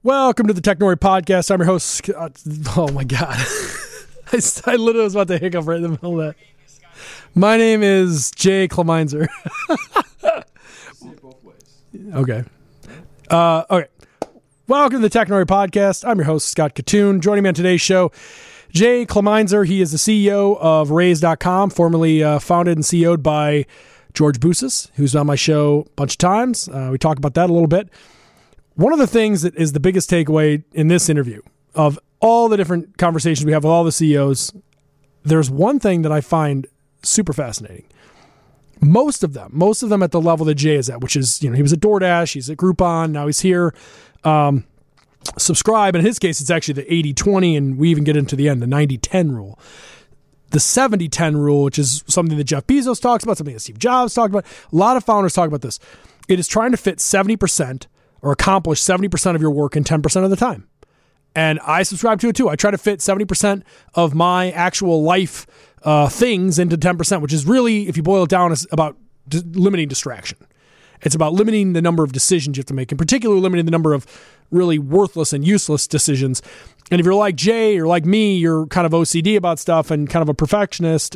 Welcome to the Technori Podcast. I'm your host, Scott. Oh my God. I literally was about to hiccup right in the middle of that. My name is Jay Kleminzer. Say it both ways. Okay. Okay. Welcome to the Technori Podcast. I'm your host, Scott Katoon. Joining me on today's show, Jay Kleminzer. He is the CEO of Raise.com, formerly founded and CEO'd by George Boussis, who's on my show a bunch of times. We talk about that a little bit. One of the things that is the biggest takeaway in this interview of all the different conversations we have with all the CEOs, there's one thing that I find super fascinating. Most of them at the level that Jay is at, which is, he was at DoorDash, he's at Groupon, now he's here. Subscribe. In his case, it's actually the 80-20, and we even get into the end, the 90-10 rule. The 70-10 rule, which is something that Jeff Bezos talks about, something that Steve Jobs talked about. A lot of founders talk about this. It is trying to fit 70% or accomplish 70% of your work in 10% of the time. And I subscribe to it too. I try to fit 70% of my actual life things into 10%, which is really, if you boil it down, is about limiting distraction. It's about limiting the number of decisions you have to make, in particular limiting the number of really worthless and useless decisions. And if you're like Jay or like me, you're kind of OCD about stuff and kind of a perfectionist.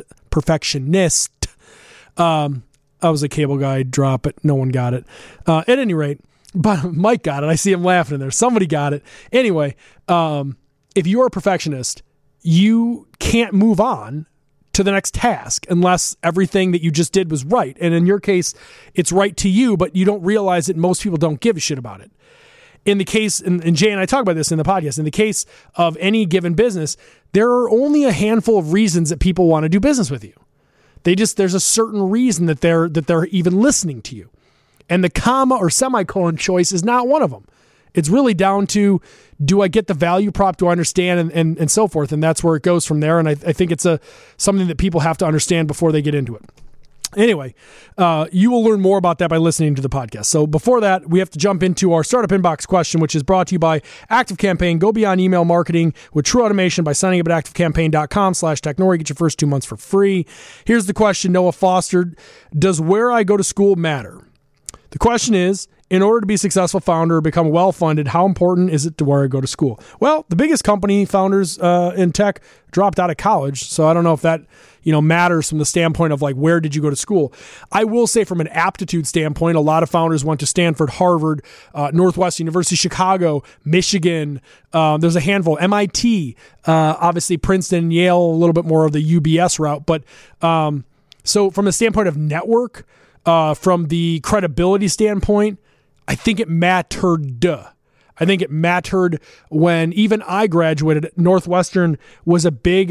I was a cable guy, drop it. No one got it. At any rate, but Mike got it. I see him laughing in there. Somebody got it. Anyway, if you're a perfectionist, you can't move on to the next task unless everything that you just did was right. And in your case, it's right to you, but you don't realize that most people don't give a shit about it. In the case, and Jay and I talk about this in the podcast, in the case of any given business, there are only a handful of reasons that people want to do business with you. There's a certain reason that they're even listening to you. And the comma or semicolon choice is not one of them. It's really down to, do I get the value prop? Do I understand? And so forth. And that's where it goes from there. And I think it's something that people have to understand before they get into it. Anyway, you will learn more about that by listening to the podcast. So before that, we have to jump into our startup inbox question, which is brought to you by ActiveCampaign. Go beyond email marketing with true automation by signing up at activecampaign.com/technori. Get your first 2 months for free. Here's the question, Noah Foster. Does where I go to school matter? The question is, in order to be a successful founder or become well-funded, how important is it to where I go to school? Well, the biggest company founders in tech dropped out of college, so I don't know if that matters from the standpoint of like, where did you go to school? I will say from an aptitude standpoint, a lot of founders went to Stanford, Harvard, Northwestern University, Chicago, Michigan. There's a handful, MIT, obviously Princeton, Yale, a little bit more of the UBS route. But so from a standpoint of network, from the credibility standpoint, I think it mattered. I think it mattered when even I graduated. Northwestern was a big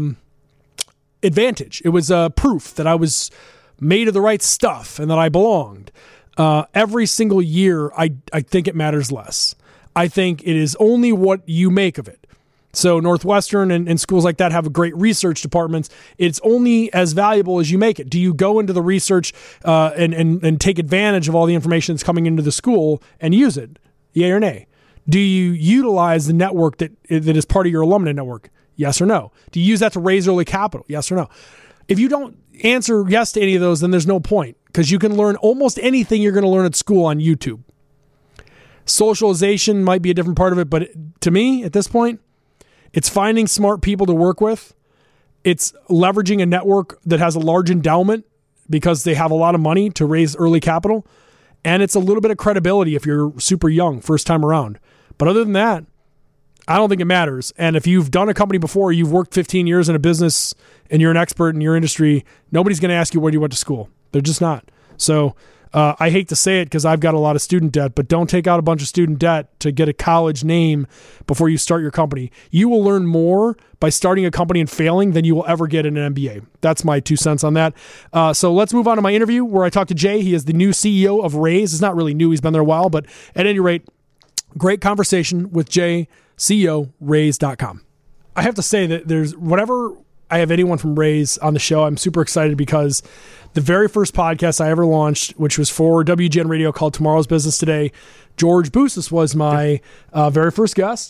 advantage. It was proof that I was made of the right stuff and that I belonged. Every single year, I think it matters less. I think it is only what you make of it. So Northwestern and schools like that have great research departments. It's only as valuable as you make it. Do you go into the research and take advantage of all the information that's coming into the school and use it? Yay or nay? Do you utilize the network that is part of your alumni network? Yes or no? Do you use that to raise early capital? Yes or no? If you don't answer yes to any of those, then there's no point, because you can learn almost anything you're going to learn at school on YouTube. Socialization might be a different part of it, but to me, at this point, it's finding smart people to work with. It's leveraging a network that has a large endowment because they have a lot of money to raise early capital. And it's a little bit of credibility if you're super young, first time around. But other than that, I don't think it matters. And if you've done a company before, you've worked 15 years in a business and you're an expert in your industry, nobody's going to ask you where you went to school. They're just not. So I hate to say it because I've got a lot of student debt, but don't take out a bunch of student debt to get a college name before you start your company. You will learn more by starting a company and failing than you will ever get in an MBA. That's my 2 cents on that. So let's move on to my interview where I talked to Jay. He is the new CEO of Raise. It's not really new. He's been there a while, but at any rate, great conversation with Jay, CEO, Raise.com. I have to say that whenever I have anyone from Raise on the show, I'm super excited because the very first podcast I ever launched, which was for WGN Radio called Tomorrow's Business Today, George Boussis was my very first guest.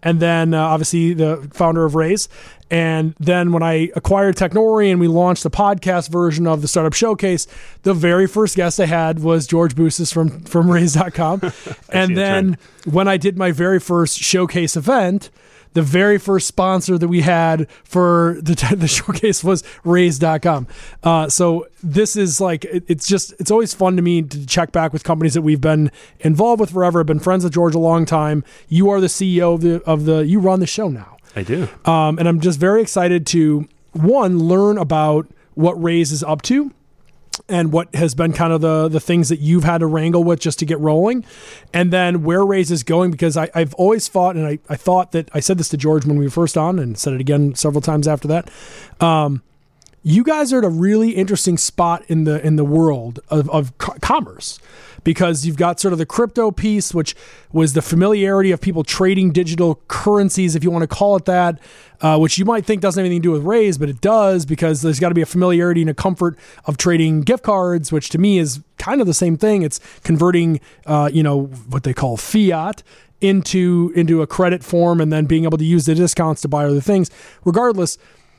and then obviously the founder of Raise. And then when I acquired Technori and we launched the podcast version of the Startup Showcase, the very first guest I had was George Boussis from Raise.com. And then when I did my very first showcase event, the very first sponsor that we had for the showcase was Raise.com. So this is like, it's always fun to me to check back with companies that we've been involved with forever. I've been friends with George a long time. You are the CEO of the you run the show now. I do. And I'm just very excited to, one, learn about what Raise is up to and what has been kind of the things that you've had to wrangle with just to get rolling, and then where Raise is going, because I've always thought, and I thought that, I said this to George when we were first on and said it again several times after that, you guys are at a really interesting spot in the world of commerce, because you've got sort of the crypto piece, which was the familiarity of people trading digital currencies, if you want to call it that, which you might think doesn't have anything to do with Raise, but it does, because there's got to be a familiarity and a comfort of trading gift cards, which to me is kind of the same thing. It's converting, what they call fiat into a credit form, and then being able to use the discounts to buy other things. Regardless,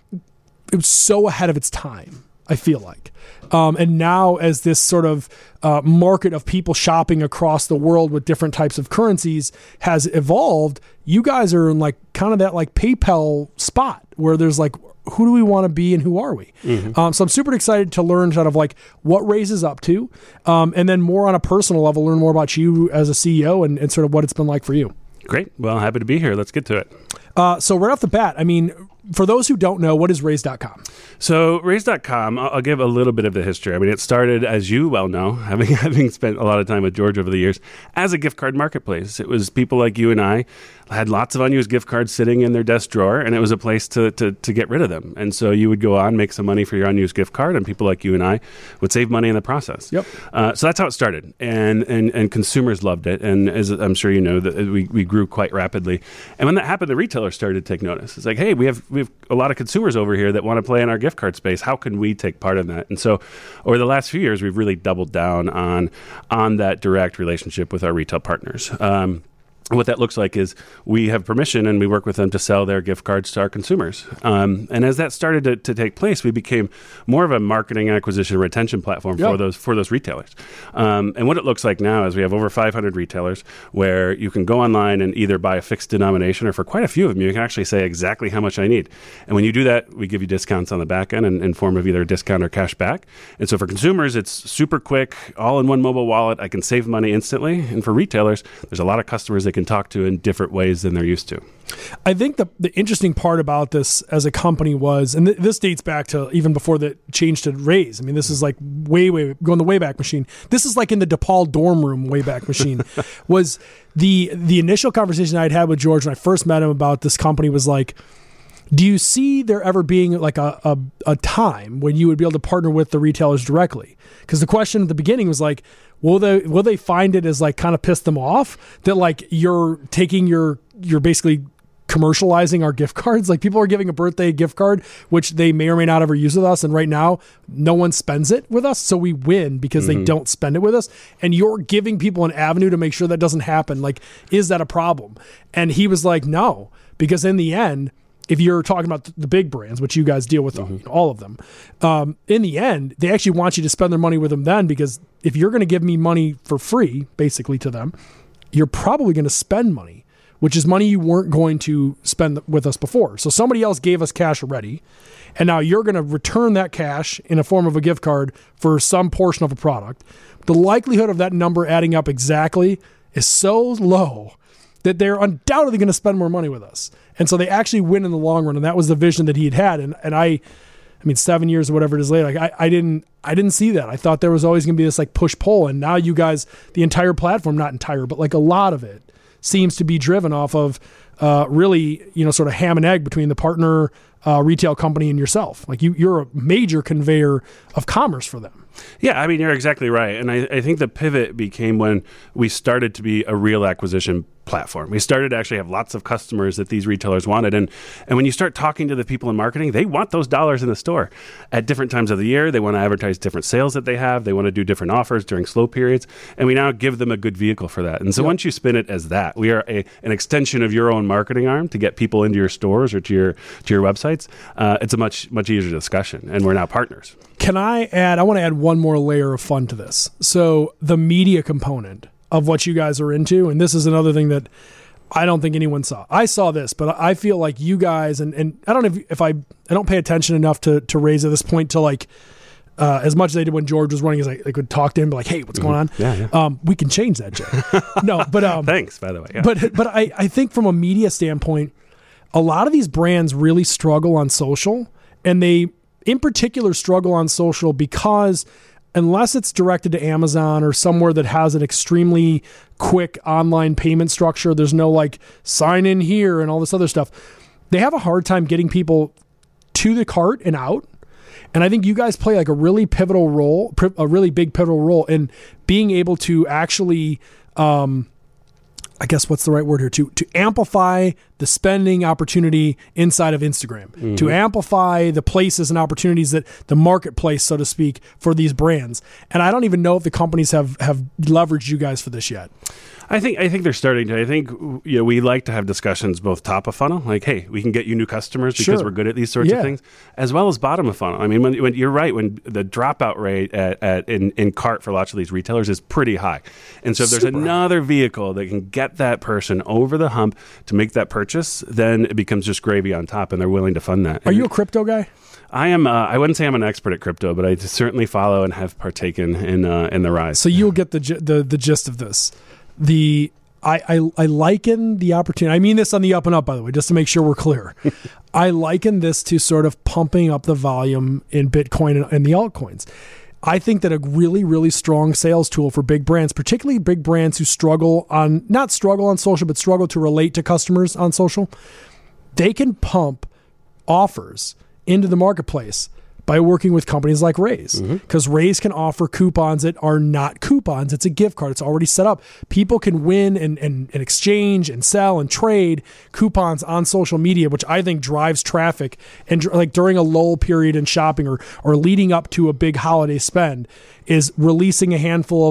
it was so ahead of its time, I feel like. And now, as this sort of market of people shopping across the world with different types of currencies has evolved, you guys are in like kind of that like PayPal spot where there's like, who do we want to be and who are we? Mm-hmm. So I'm super excited to learn kind of like what Raise is up to, and then more on a personal level, learn more about you as a CEO and sort of what it's been like for you. Great. Well, happy to be here. Let's get to it. So right off the bat, I mean, for those who don't know, what is Raise.com? So Raise.com, I'll give a little bit of the history. I mean, it started, as you well know, having spent a lot of time with George over the years, as a gift card marketplace. It was people like you and I had lots of unused gift cards sitting in their desk drawer, and it was a place to get rid of them. And so you would go on, make some money for your unused gift card, and people like you and I would save money in the process. Yep. So that's how it started, and consumers loved it. And as I'm sure you know, that we grew quite rapidly. And when that happened, the retailers started to take notice. It's like, hey, we have a lot of consumers over here that want to play in our gift card space. How can we take part in that? And so over the last few years, we've really doubled down on that direct relationship with our retail partners. What that looks like is we have permission and we work with them to sell their gift cards to our consumers. And as that started to take place, we became more of a marketing, acquisition, retention platform for those retailers. And what it looks like now is we have over 500 retailers where you can go online and either buy a fixed denomination, or for quite a few of them, you can actually say exactly how much I need. And when you do that, we give you discounts on the back end in form of either a discount or cash back. And so for consumers, it's super quick, all in one mobile wallet. I can save money instantly. And for retailers, there's a lot of customers they can talk to in different ways than they're used to. I think the interesting part about this as a company was, and this dates back to even before the change to Raise. I mean, this is like way going the Wayback Machine. This is like in the DePaul dorm room Wayback Machine. Was the initial conversation I'd had with George when I first met him about this company was like, do you see there ever being like a time when you would be able to partner with the retailers directly? Because the question at the beginning was like, will they find it as like kind of piss them off that like you're basically commercializing our gift cards? Like people are giving a birthday gift card, which they may or may not ever use with us. And right now no one spends it with us. So we win because they don't spend it with us. And you're giving people an avenue to make sure that doesn't happen. Like, is that a problem? And he was like, no, because in the end, if you're talking about the big brands, which you guys deal with, all of them, in the end, they actually want you to spend their money with them then, because if you're going to give me money for free, basically to them, you're probably going to spend money, which is money you weren't going to spend with us before. So somebody else gave us cash already, and now you're going to return that cash in a form of a gift card for some portion of a product. The likelihood of that number adding up exactly is so low that they're undoubtedly going to spend more money with us. And so they actually win in the long run. And that was the vision that he'd had. And I mean, 7 years or whatever it is later, like I didn't see that. I thought there was always going to be this like push pull. And now you guys, the entire platform, not entire, but like a lot of it seems to be driven off of really, sort of ham and egg between the partner retail company and yourself. Like you're a major conveyor of commerce for them. Yeah, I mean, you're exactly right. And I think the pivot became when we started to be a real acquisition platform. We started to actually have lots of customers that these retailers wanted. And when you start talking to the people in marketing, they want those dollars in the store at different times of the year. They want to advertise different sales that they have. They want to do different offers during slow periods. And we now give them a good vehicle for that. And so once you spin it as that, we are an extension of your own marketing arm to get people into your stores or to your websites. It's a much easier discussion. And we're now partners. I want to add one more layer of fun to this. So the media component of what you guys are into, and this is another thing that I don't think anyone saw. I saw this, but I feel like you guys, and I don't know if I don't pay attention enough to raise at this point to like, as much as they did when George was running, is I could talk to him, be like, hey, what's going on? Yeah. We can change that, Jay. No, but thanks, by the way. Yeah. But I think from a media standpoint, a lot of these brands really struggle on social, and they in particular struggle on social because unless it's directed to Amazon or somewhere that has an extremely quick online payment structure, there's no like sign in here and all this other stuff. They have a hard time getting people to the cart and out. And I think you guys play like a really pivotal role, a really big pivotal role in being able to actually, I guess what's the right word here, to amplify the spending opportunity inside of Instagram, to amplify the places and opportunities that the marketplace, so to speak, for these brands. And I don't even know if the companies have leveraged you guys for this yet. I think they're starting to. I think we like to have discussions both top of funnel, like, hey, we can get you new customers because we're good at these sorts of things, as well as bottom of funnel. I mean, when you're right, when the dropout rate in cart for lots of these retailers is pretty high, and so if there's another vehicle that can get that person over the hump to make that purchase, then it becomes just gravy on top, and they're willing to fund that. Are you a crypto guy? I am. I wouldn't say I'm an expert at crypto, but I certainly follow and have partaken in the rise. So you'll get the gist of this. I liken the opportunity. I mean this on the up and up, by the way, just to make sure we're clear. I liken this to sort of pumping up the volume in Bitcoin and the altcoins. I think that a really, really strong sales tool for big brands, particularly big brands who not struggle on social, but struggle to relate to customers on social, they can pump offers into the marketplace by working with companies like Raise, because Raise can offer coupons that are not coupons. It's a gift card. It's already set up. People can win and exchange and sell and trade coupons on social media, which I think drives traffic. And like during a lull period in shopping or leading up to a big holiday spend, is releasing a handful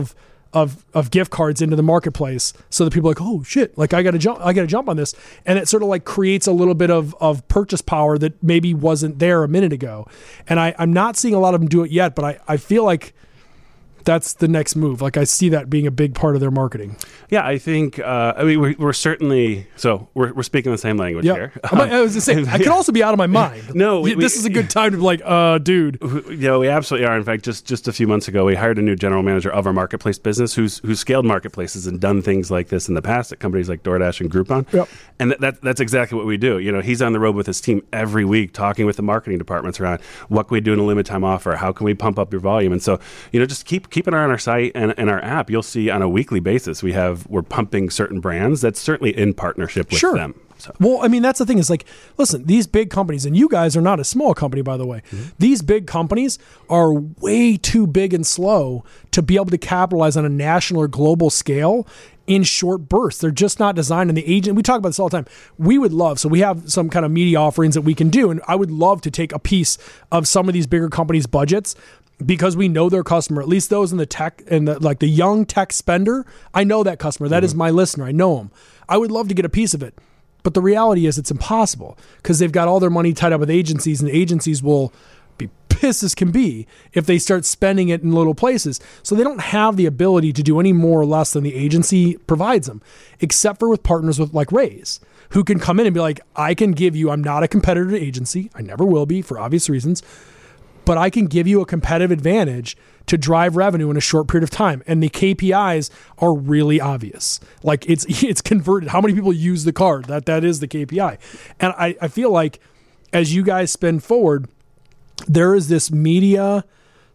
of gift cards into the marketplace so that people are like, oh shit, like I gotta jump on this. And it sort of like creates a little bit of purchase power that maybe wasn't there a minute ago. And I'm not seeing a lot of them do it yet, but I feel like that's the next move. Like I see that being a big part of their marketing. Yeah, I think. I mean, we're certainly we're speaking the same language here. I was just saying, I could also be out of my mind. No, this is a good time to be like, dude. We absolutely are. In fact, just a few months ago, we hired a new general manager of our marketplace business who's scaled marketplaces and done things like this in the past at companies like DoorDash and Groupon. Yep. And that's exactly what we do. He's on the road with his team every week, talking with the marketing departments around what can we do in a limited time offer, how can we pump up your volume, and so just keep an eye on our site and our app. You'll see on a weekly basis we're pumping certain brands that's certainly in partnership with them. So. Well, I mean, that's the thing is like, listen, these big companies, and you guys are not a small company, by the way. These big companies are way too big and slow to be able to capitalize on a national or global scale in short bursts. They're just not designed. And the agent, we talk about this all the time. We would love, so we have some kind of media offerings that we can do. And I would love to take a piece of some of these bigger companies' budgets, because we know their customer, at least those in the tech and the young tech spender. I know that customer. That is my listener. I know them. I would love to get a piece of it. But the reality is it's impossible because they've got all their money tied up with agencies, and agencies will be pissed as can be if they start spending it in little places. So they don't have the ability to do any more or less than the agency provides them, except for with partners with like Raise, who can come in and be like, I can give you, I'm not a competitor to agency. I never will be for obvious reasons. But I can give you a competitive advantage to drive revenue in a short period of time. And the KPIs are really obvious. Like it's converted. How many people use the card? That is the KPI. And I feel like as you guys spin forward, there is this media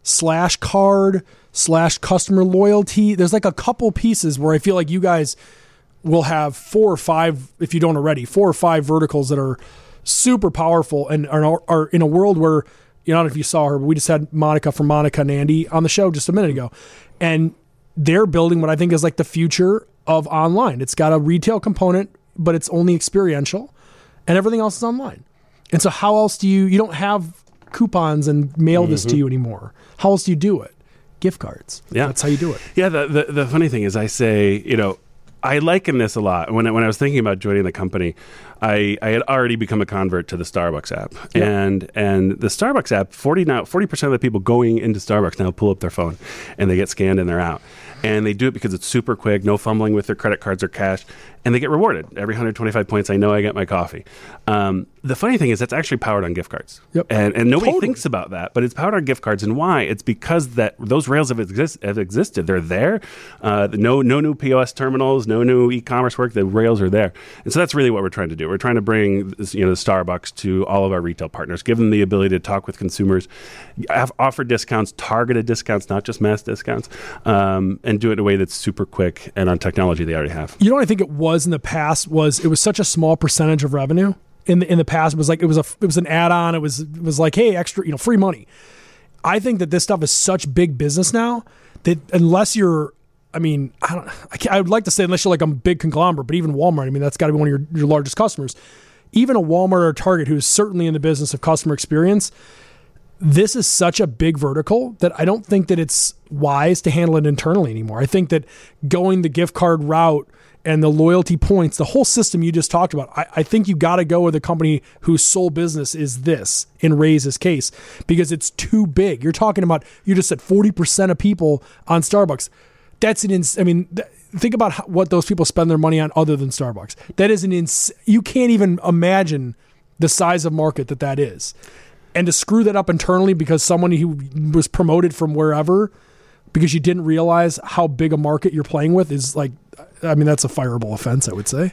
/card /customer loyalty. There's like a couple pieces where I feel like you guys will have 4 or 5, if you don't already, 4 or 5 verticals that are super powerful and are in a world where, I don't know if you saw her, but we just had Monica from Monica and Andy on the show just a minute ago. And they're building what I think is like the future of online. It's got a retail component, but it's only experiential, and everything else is online. And so how else do you don't have coupons and mail this to you anymore. How else do you do it? Gift cards. Yeah. That's how you do it. Yeah, the funny thing is I say, I liken this a lot. When I was thinking about joining the company, I had already become a convert to the Starbucks app. Yep. And the Starbucks app, 40% of the people going into Starbucks now pull up their phone and they get scanned and they're out. And they do it because it's super quick, no fumbling with their credit cards or cash, and they get rewarded. Every 125 points, I know I get my coffee. The funny thing is that's actually powered on gift cards. Yep. And nobody Totally. thinks about that, but it's powered on gift cards. And why? It's because that those rails have existed. They're there. No new POS terminals, no new e-commerce work. The rails are there. And so that's really what we're trying to do. We're trying to bring the Starbucks to all of our retail partners, give them the ability to talk with consumers, offer discounts, targeted discounts, not just mass discounts, and do it in a way that's super quick and on technology they already have. You know what I think it was in the past was it was such a small percentage of revenue. In the past, it was like it was an add-on. It was like, hey, extra, free money. I think that this stuff is such big business now that unless you're, I would like to say unless you're like a big conglomerate, but even Walmart, that's got to be one of your largest customers. Even a Walmart or a Target who's certainly in the business of customer experience, this is such a big vertical that I don't think that it's wise to handle it internally anymore. I think that going the gift card route and the loyalty points, the whole system you just talked about, I think you got to go with a company whose sole business is this, in Ray's case, because it's too big. You're talking about, you just said 40% of people on Starbucks. That's think about what those people spend their money on other than Starbucks. That is you can't even imagine the size of market that is. And to screw that up internally because someone who was promoted from wherever, because you didn't realize how big a market you're playing with is like, that's a fireable offense, I would say.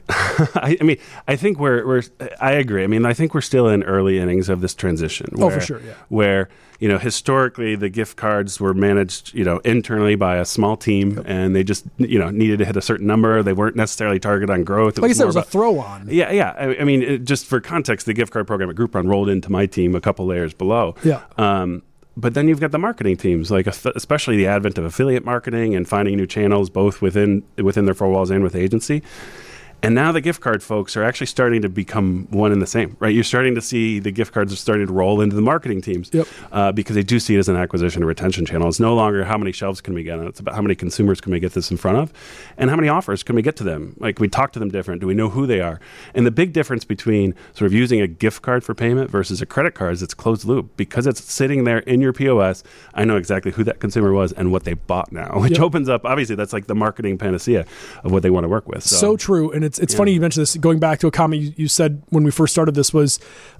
I think I agree. I think we're still in early innings of this transition. For sure, yeah. Where, historically the gift cards were managed, internally by a small team, and they just, needed to hit a certain number. They weren't necessarily targeted on growth. Like I said, it was a throw on. Yeah. Just for context, the gift card program at Groupon rolled into my team a couple layers below. Yeah. But then you've got the marketing teams, like especially the advent of affiliate marketing and finding new channels, both within their four walls and with agency. And now the gift card folks are actually starting to become one and the same, right? You're starting to see the gift cards are starting to roll into the marketing teams. Yep. Because they do see it as an acquisition and retention channel. It's no longer how many shelves can we get on. It's about how many consumers can we get this in front of and how many offers can we get to them. Like, we talk to them different. Do we know who they are? And the big difference between sort of using a gift card for payment versus a credit card is it's closed loop. Because it's sitting there in your POS, I know exactly who that consumer was and what they bought now, which opens up, obviously, that's like the marketing panacea of what they want to work with. So true. And it's funny you mentioned this, going back to a comment you said when we first started this was,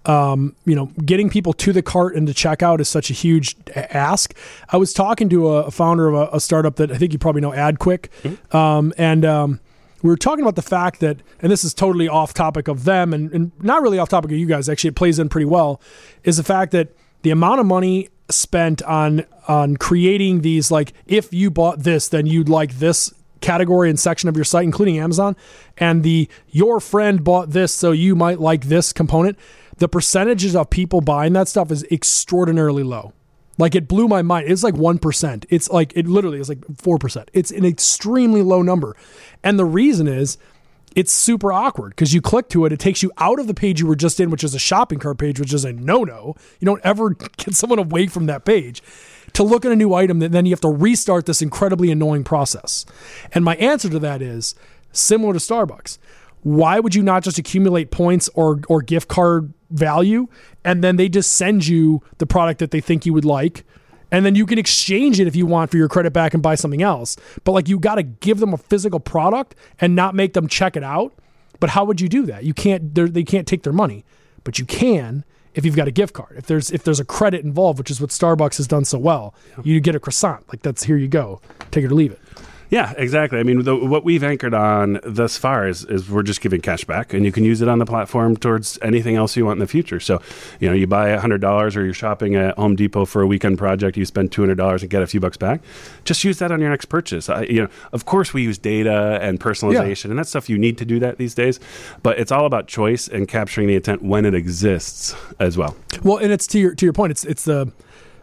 getting people to the cart and to checkout is such a huge ask. I was talking to a founder of a startup that I think you probably know, AdQuick. Mm-hmm. We were talking about the fact that, and this is totally off topic of them and not really off topic of you guys, actually it plays in pretty well, is the fact that the amount of money spent on creating these, like, if you bought this, then you'd like this category and section of your site, including Amazon, and your friend bought this, so you might like this component. The percentages of people buying that stuff is extraordinarily low. Like, it blew my mind. It's like 1%. It's like, it literally is like 4%. It's an extremely low number. And the reason is it's super awkward because you click to it. It takes you out of the page you were just in, which is a shopping cart page, which is a no-no. You don't ever get someone away from that page to look at a new item, that then you have to restart this incredibly annoying process. And my answer to that is similar to Starbucks. Why would you not just accumulate points or gift card value, and then they just send you the product that they think you would like, and then you can exchange it if you want for your credit back and buy something else. But like, you got to give them a physical product and not make them check it out. But how would you do that? You can't. They can't take their money, but you can if you've got a gift card. If there's a credit involved, which is what Starbucks has done so well, you get a croissant. Like, that's, here you go, take it or leave it. Yeah, exactly. What we've anchored on thus far is we're just giving cash back, and you can use it on the platform towards anything else you want in the future. So, you buy $100 or you're shopping at Home Depot for a weekend project, you spend $200 and get a few bucks back. Just use that on your next purchase. Of course, we use data and personalization, and that's stuff you need to do that these days. But it's all about choice and capturing the intent when it exists as well. Well, and it's to your point. It's the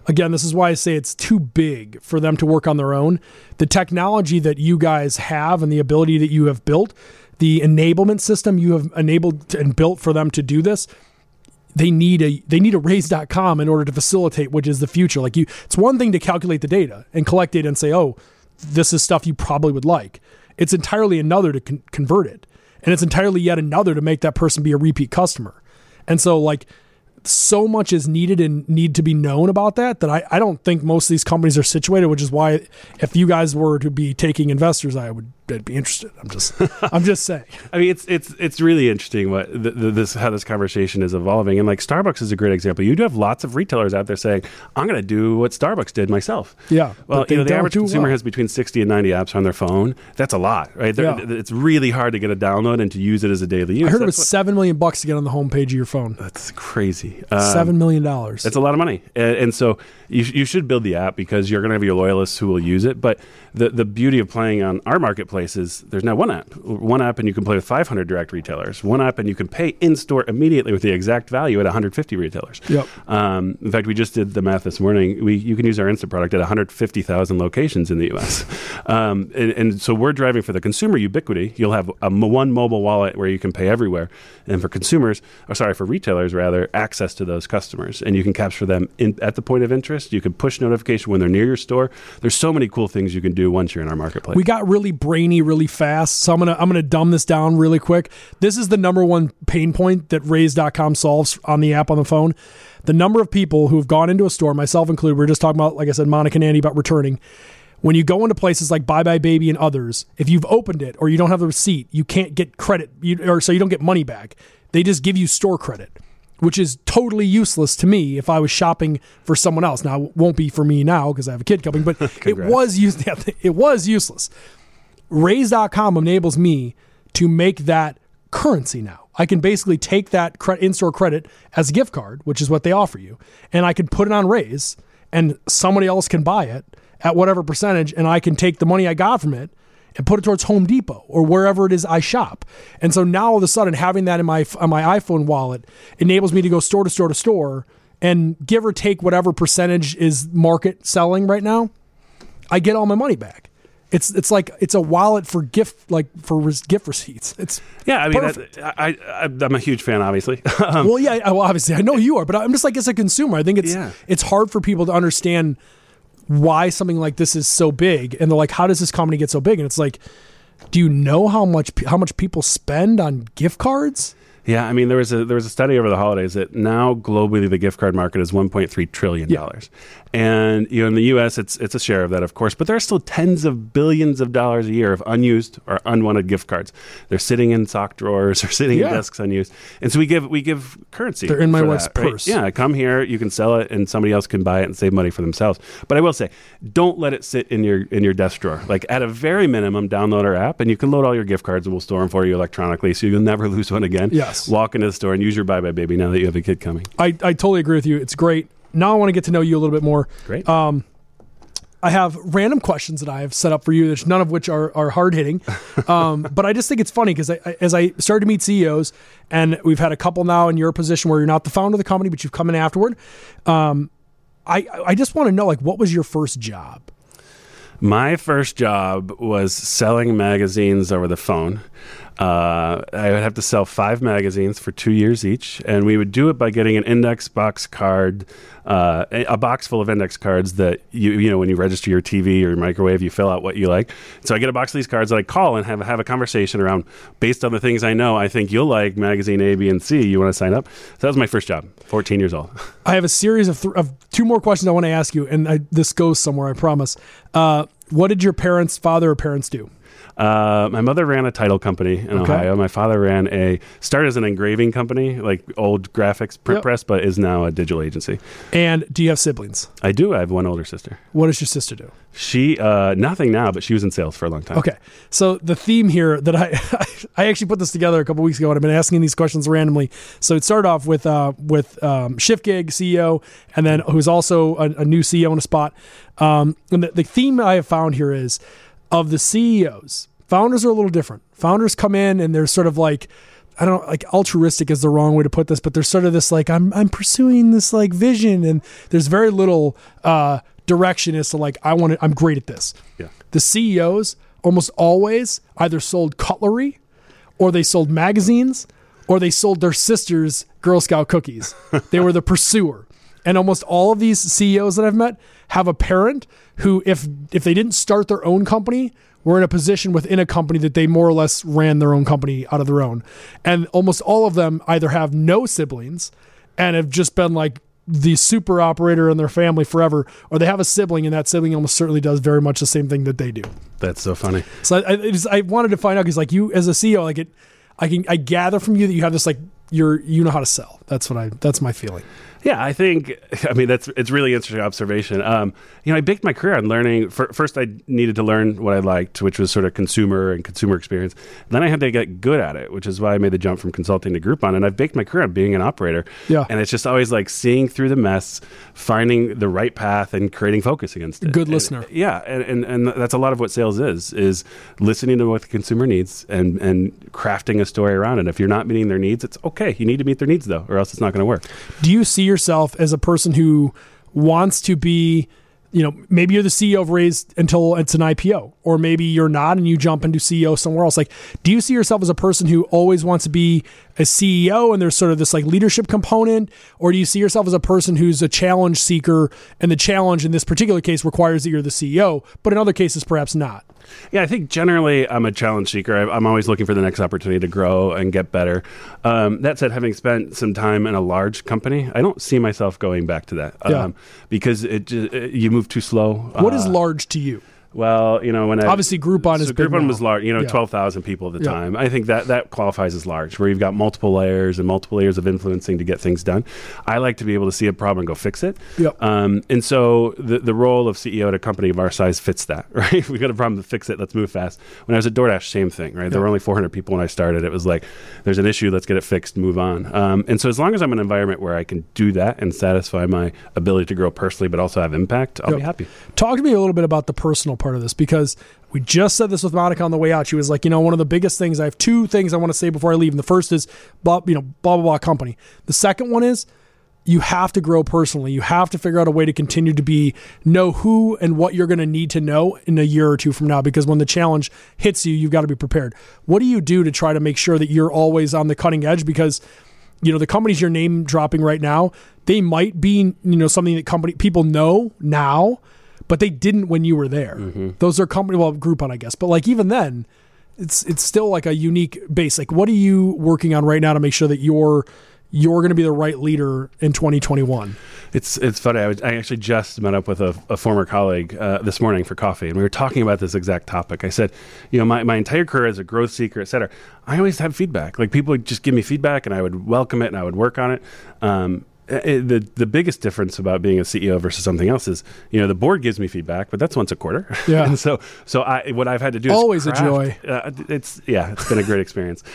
Again, this is why I say it's too big for them to work on their own. The technology that you guys have and the ability that you have built, the enablement system you have enabled and built for them to do this, they need a Raise.com in order to facilitate, which is the future. Like it's one thing to calculate the data and collect data and say, oh, this is stuff you probably would like. It's entirely another to convert it. And it's entirely yet another to make that person be a repeat customer. And so like so much is needed and need to be known about that I don't think most of these companies are situated, which is why if you guys were to be taking investors, I'd be interested. I'm just saying. I mean, it's really interesting what how this conversation is evolving, and like Starbucks is a great example. You do have lots of retailers out there saying, "I'm going to do what Starbucks did myself." Yeah. Well, the average consumer has between 60 and 90 apps on their phone. That's a lot, right? Yeah. It's really hard to get a download and to use it as a daily use. I heard it was $7 million to get on the homepage of your phone. That's crazy. $7 million. That's a lot of money, and so you should build the app because you're going to have your loyalists who will use it. But the beauty of playing on our marketplace is there's now one app, and you can play with 500 direct retailers. One app, and you can pay in store immediately with the exact value at 150 retailers. Yep. In fact, we just did the math this morning. You can use our Instant product at 150,000 locations in the U.S. And so we're driving for the consumer ubiquity. You'll have one mobile wallet where you can pay everywhere, and for retailers rather, access to those customers, and you can capture them at the point of interest. You can push notification when they're near your store. There's so many cool things you can do once you're in our marketplace. We got really brainy really fast, so I'm gonna dumb this down really quick. This is the number one pain point that Raise.com solves on the app on the phone. The number of people who have gone into a store, myself included, we were just talking about, like I said, Monica and Andy, about returning. When you go into places like Buy Buy Baby and others, if you've opened it or you don't have the receipt, you can't get credit, so you don't get money back. They just give you store credit, which is totally useless to me if I was shopping for someone else. Now, it won't be for me now because I have a kid coming, but it was useless. Raise.com enables me to make that currency now. I can basically take that in-store credit as a gift card, which is what they offer you, and I can put it on Raise, and somebody else can buy it at whatever percentage, and I can take the money I got from it and put it towards Home Depot or wherever it is I shop. And so now all of a sudden having that on my iPhone wallet enables me to go store to store to store and give or take whatever percentage is market selling right now, I get all my money back. It's like it's a wallet for gift receipts. It's I mean, perfect. I'm a huge fan, obviously. Obviously I know you are, but I'm just like, as a consumer, I think it's hard for people to understand why something like this is so big, and they're like, how does this company get so big? And it's like, do you know how much people spend on gift cards? Yeah, I mean, there was a study over the holidays that now globally the gift card market is $1.3 trillion. Yeah. And in the U.S., it's a share of that, of course, but there are still tens of billions of dollars a year of unused or unwanted gift cards. They're sitting in sock drawers or sitting in desks unused, and so we give currency. They're in my wife's purse. Right? Yeah, come here, you can sell it, and somebody else can buy it and save money for themselves. But I will say, don't let it sit in your desk drawer. Like, at a very minimum, download our app, and you can load all your gift cards, and we'll store them for you electronically, so you'll never lose one again. Yes. Walk into the store and use your Buy Buy Baby now that you have a kid coming. I totally agree with you. It's great. Now I want to get to know you a little bit more. Great. I have random questions that I have set up for you, none of which are hard hitting. But I just think it's funny because as I started to meet CEOs, and we've had a couple now in your position where you're not the founder of the company, but you've come in afterward. I just want to know, like, what was your first job? My first job was selling magazines over the phone. I would have to sell 5 magazines for 2 years each, and we would do it by getting an index box card, a box full of index cards that you when you register your TV or your microwave, you fill out what you like. So I get a box of these cards that I call and have a conversation around, based on the things I know. I think you'll like magazine A, B, and C. You want to sign up? So that was my first job, 14 years old. I have a series of 2 more questions I want to ask you, and this goes somewhere, I promise. What did your father or parents do? My mother ran a title company in Ohio. My father started as an engraving company, like old graphics print press, but is now a digital agency. And do you have siblings? I do. I have one older sister. What does your sister do? She, nothing now, but she was in sales for a long time. Okay. So the theme here that I actually put this together a couple weeks ago, and I've been asking these questions randomly. So it started off with ShiftGig CEO, and then who's also a new CEO on a spot. And the theme I have found here is, of the CEOs, founders are a little different. Founders come in and they're sort of like I don't like altruistic is the wrong way to put this, but there's sort of this like I'm pursuing this like vision, and there's very little direction as to like I'm great at this. Yeah. The CEOs almost always either sold cutlery, or they sold magazines, or they sold their sister's Girl Scout cookies. They were the pursuer. And almost all of these CEOs that I've met have a parent who, if they didn't start their own company, were in a position within a company that they more or less ran their own company out of their own. And almost all of them either have no siblings and have just been like the super operator in their family forever, or they have a sibling, and that sibling almost certainly does very much the same thing that they do. That's so funny. So I wanted to find out, because like you as a CEO, like I gather from you that you have this like you know how to sell. That's my feeling. Yeah, I mean, it's really interesting observation. I baked my career on learning. First, I needed to learn what I liked, which was sort of consumer experience. Then I had to get good at it, which is why I made the jump from consulting to Groupon. And I've baked my career on being an operator. Yeah. And it's just always like seeing through the mess, finding the right path, and creating focus against it. Good listener. And that's a lot of what sales is listening to what the consumer needs and crafting a story around it. If you're not meeting their needs, it's okay. You need to meet their needs, though, or else it's not going to work. Do you see yourself as a person who wants to be, maybe you're the CEO of Raise until it's an IPO, or maybe you're not and you jump into CEO somewhere else? Like, do you see yourself as a person who always wants to be a CEO and there's sort of this like leadership component, or do you see yourself as a person who's a challenge seeker, and the challenge in this particular case requires that you're the CEO, but in other cases perhaps not? Yeah, I think generally I'm a challenge seeker. I'm always looking for the next opportunity to grow and get better. That said, having spent some time in a large company, I don't see myself going back to that because you move too slow. What is large to you? Well, when obviously Groupon is big. Groupon was large, 12,000 people at the time. I think that qualifies as large, where you've got multiple layers of influencing to get things done. I like to be able to see a problem and go fix it. Yep. And so the role of CEO at a company of our size fits that, right? We got a problem to fix it. Let's move fast. When I was at DoorDash, same thing, right? There were only 400 people when I started. It was like, there's an issue, let's get it fixed, move on. And so as long as I'm in an environment where I can do that and satisfy my ability to grow personally, but also have impact, I'll be happy. Talk to me a little bit about the personal part of this, because we just said this with Monica on the way out. She was like, one of the biggest things, I have two things I want to say before I leave. And the first is, blah, blah company. The second one is, you have to grow personally. You have to figure out a way to continue to know who and what you're going to need to know in a year or two from now, because when the challenge hits you, you've got to be prepared. What do you do to try to make sure that you're always on the cutting edge? Because, the companies you're name dropping right now, they might be, something that people know now, but they didn't when you were there. Mm-hmm. Those are Groupon, I guess. But like, even then, it's still like a unique base. Like, what are you working on right now to make sure that you're going to be the right leader in 2021? It's funny. I actually just met up with a former colleague this morning for coffee, and we were talking about this exact topic. I said, my entire career as a growth seeker, et cetera, I always have feedback. Like, people would just give me feedback, and I would welcome it, and I would work on it. The biggest difference about being a CEO versus something else is, the board gives me feedback, but that's once a quarter. Yeah. And so what I've had to do always is always a joy. It's been a great experience.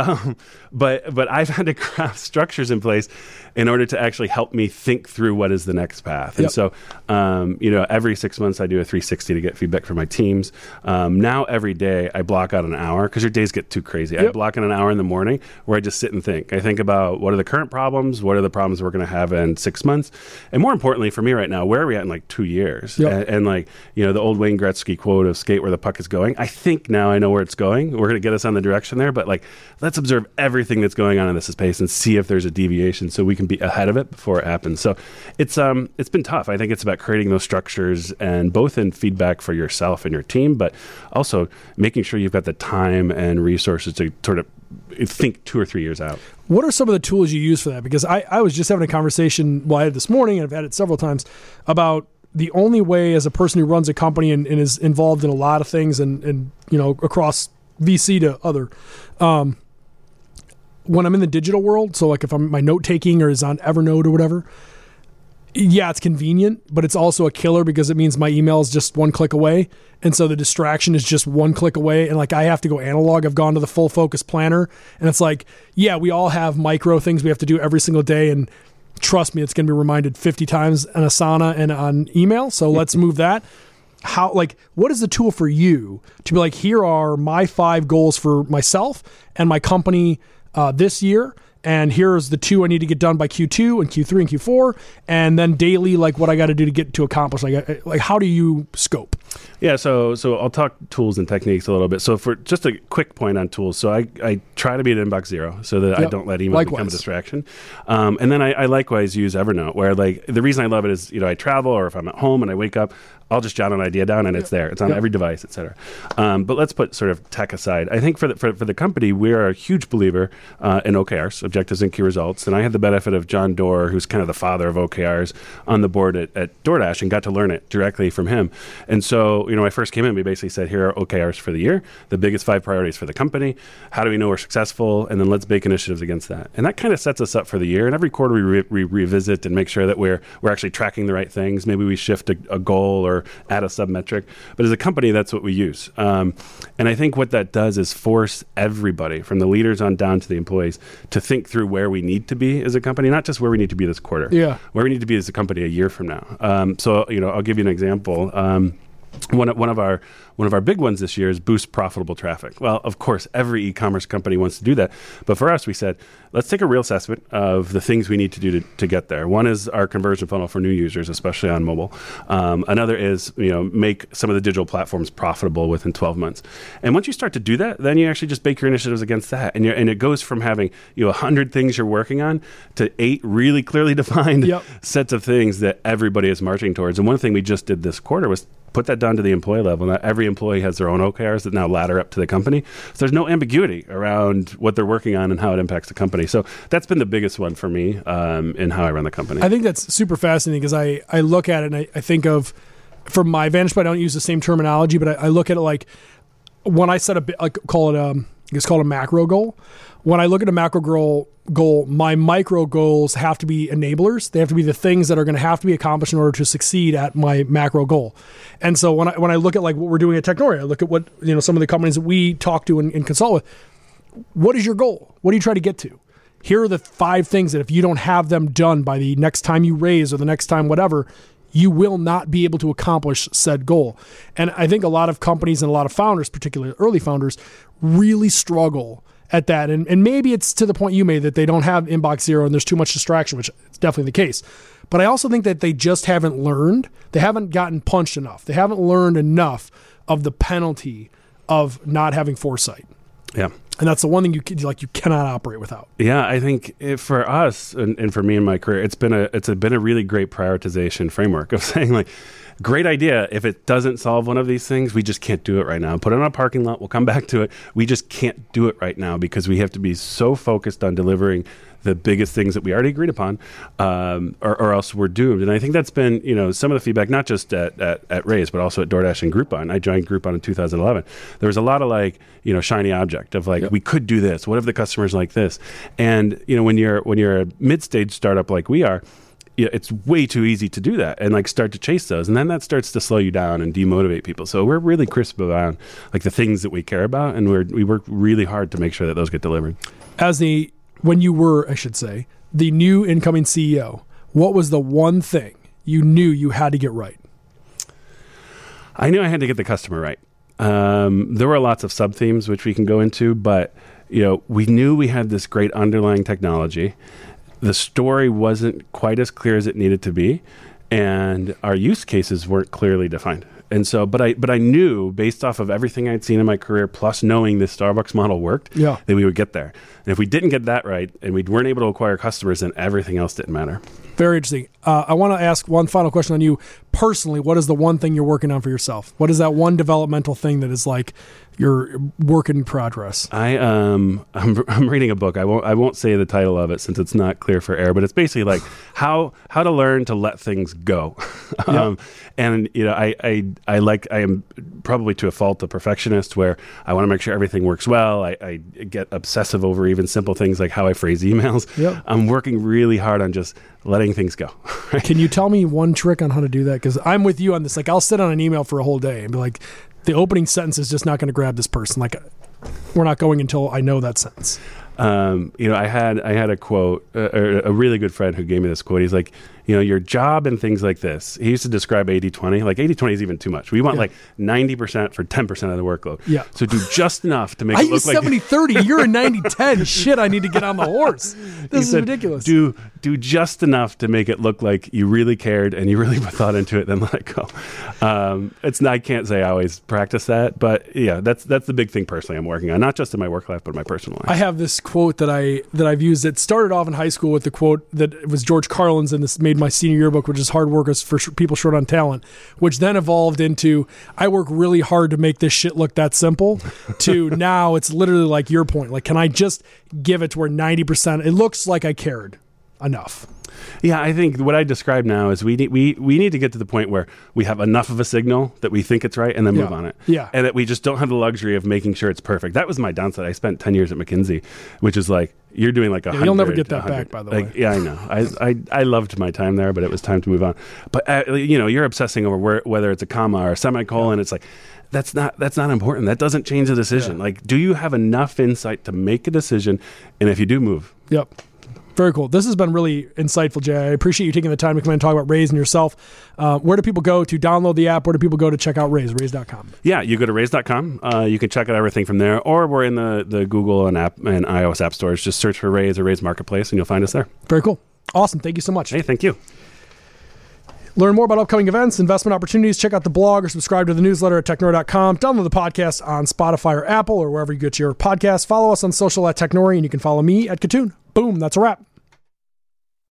But I've had to craft structures in place in order to actually help me think through what is the next path. And so, every 6 months I do a 360 to get feedback from my teams. Now every day I block out an hour, because your days get too crazy. I block in an hour in the morning where I just sit and think. I think about what are the current problems, what are the problems we're going to have in 6 months, and more importantly for me right now, where are we at in like 2 years? And like, the old Wayne Gretzky quote of skate where the puck is going. I think now I know where it's going. We're going to get us on the direction there, but like, let's observe everything that's going on in this space and see if there's a deviation so we can be ahead of it before it happens. So it's been tough. I think it's about creating those structures, and both in feedback for yourself and your team, but also making sure you've got the time and resources to sort of think 2 or 3 years out. What are some of the tools you use for that? Because I was just having a conversation, I had this morning, and I've had it several times, about the only way as a person who runs a company and is involved in a lot of things and across VC to other, when I'm in the digital world, so like if my note taking or is on Evernote or whatever, it's convenient, but it's also a killer, because it means my email is just one click away. And so the distraction is just one click away. And like, I have to go analog. I've gone to the full focus planner, and it's like, we all have micro things we have to do every single day. And trust me, it's going to be reminded 50 times in Asana and on email. So let's move that. What is the tool for you to be like, here are my 5 goals for myself and my company this year. And here's the 2 I need to get done by Q2 and Q3 and Q4, and then daily, like what I got to do to get to accomplish. Like how do you scope? Yeah, so I'll talk tools and techniques a little bit. So for just a quick point on tools, so I try to be at inbox zero so that I don't let email become a distraction. And then I likewise use Evernote, where like the reason I love it is, I travel, or if I'm at home and I wake up, I'll just jot an idea down and it's there. It's on every device, et cetera. But let's put sort of tech aside. I think for the company, we are a huge believer in OKRs, objectives and key results. And I had the benefit of John Doerr, who's kind of the father of OKRs, on the board at DoorDash, and got to learn it directly from him. And so, when I first came in, we basically said, here are OKRs for the year, the biggest 5 priorities for the company. How do we know we're successful? And then let's bake initiatives against that. And that kind of sets us up for the year. And every quarter we revisit and make sure that we're actually tracking the right things. Maybe we shift a goal or add a sub-metric. But as a company, that's what we use. And I think what that does is force everybody, from the leaders on down to the employees, to think through where we need to be as a company, not just where we need to be this quarter, where we need to be as a company a year from now. So, I'll give you an example. One of our big ones this year is boost profitable traffic. Well, of course, every e-commerce company wants to do that. But for us, we said, let's take a real assessment of the things we need to do to get there. One is our conversion funnel for new users, especially on mobile. Another is, make some of the digital platforms profitable within 12 months. And once you start to do that, then you actually just bake your initiatives against that. And it goes from having 100 things you're working on to 8 really clearly defined sets of things that everybody is marching towards. And one thing we just did this quarter was put that down to the employee level. Now, every employee has their own OKRs that now ladder up to the company. So there's no ambiguity around what they're working on and how it impacts the company. So that's been the biggest one for me in how I run the company. I think that's super fascinating because I look at it and I think of, from my vantage point, I don't use the same terminology, but I look at it like when I set call it a macro goal. When I look at a macro goal, my micro goals have to be enablers. They have to be the things that are going to have to be accomplished in order to succeed at my macro goal. And so when I look at like what we're doing at Technoria, I look at what some of the companies that we talk to and consult with. What is your goal? What do you try to get to? Here are the 5 things that if you don't have them done by the next time you raise or the next time whatever, you will not be able to accomplish said goal. And I think a lot of companies and a lot of founders, particularly early founders, really struggle at that. And maybe it's to the point you made that they don't have inbox zero and there's too much distraction, which is definitely the case. But I also think that they just haven't learned. They haven't gotten punched enough. They haven't learned enough of the penalty of not having foresight. Yeah. And that's the one thing you cannot operate without. Yeah, I think for us and for me in my career, it's been a really great prioritization framework of saying like, great idea. If it doesn't solve one of these things, we just can't do it right now. Put it on a parking lot. We'll come back to it. We just can't do it right now because we have to be so focused on delivering the biggest things that we already agreed upon, or else we're doomed. And I think that's been, some of the feedback, not just at Raise, but also at DoorDash and Groupon. I joined Groupon in 2011. There was a lot of shiny object of we could do this. What if the customer's like this? And, when you're a mid-stage startup like we are, it's way too easy to do that and start to chase those. And then that starts to slow you down and demotivate people. So we're really crisp around the things that we care about. And we work really hard to make sure that those get delivered. When you were, I should say, the new incoming CEO, what was the one thing you knew you had to get right? I knew I had to get the customer right. There were lots of sub-themes which we can go into, but we knew we had this great underlying technology. The story wasn't quite as clear as it needed to be, and our use cases weren't clearly defined. And so, but I knew based off of everything I'd seen in my career, plus knowing the Starbucks model worked, that we would get there. And if we didn't get that right, and we weren't able to acquire customers, then everything else didn't matter. Very interesting. I want to ask one final question on you personally. What is the one thing you're working on for yourself? What is that one developmental thing that is your work in progress? I'm reading a book. I won't say the title of it since it's not clear for air, but it's basically how to learn to let things go. And I am probably to a fault a perfectionist where I want to make sure everything works well. I get obsessive over even simple things like how I phrase emails. Yep. I'm working really hard on just letting things go. Right? Can you tell me one trick on how to do that? Because I'm with you on this. I'll sit on an email for a whole day and be like, the opening sentence is just not going to grab this person. We're not going until I know that sentence. I had a quote, a really good friend who gave me this quote. He's like, your job and things like this. He used to describe 80-20. Like 80-20 is even too much. We want like 90% for 10% of the workload. Yeah. So do just enough to make I it look use like 70-30. You're a 90-10. Shit, I need to get on the horse. This is ridiculous. Do just enough to make it look like you really cared and you really put thought into it, then let it go. I can't say I always practice that, but yeah, that's the big thing personally I'm working on, not just in my work life, but in my personal life. I have this quote that I've used. It started off in high school with the quote that was George Carlin's, and this made my senior yearbook, which is hard work is for people short on talent, which then evolved into I work really hard to make this shit look that simple, to now it's literally like your point. Like, can I just give it to where 90%, it looks like I cared enough. Yeah, I think what I describe now is we need to get to the point where we have enough of a signal that we think it's right and then move on it. Yeah. And that we just don't have the luxury of making sure it's perfect. That was my downside. I spent 10 years at McKinsey, which is like, you're doing like 100. You'll never get that back, by the way. Yeah, I know. I loved my time there, but it was time to move on. But, you're obsessing over whether it's a comma or a semicolon. It's like, that's not important. That doesn't change the decision. Like, do you have enough insight to make a decision? And if you do, move. Yep. Very cool. This has been really insightful, Jay. I appreciate you taking the time to come in and talk about Raise and yourself. Where do people go to download the app? Where do people go to check out Raise? Raise.com. Yeah, you go to Raise.com. You can check out everything from there, or we're in the Google and iOS app stores. Just search for Raise or Raise Marketplace, and you'll find us there. Very cool. Awesome. Thank you so much. Hey, thank you. Learn more about upcoming events, investment opportunities. Check out the blog or subscribe to the newsletter at technori.com. Download the podcast on Spotify or Apple or wherever you get your podcasts. Follow us on social at Technori, and you can follow me at Katoon. Boom, that's a wrap.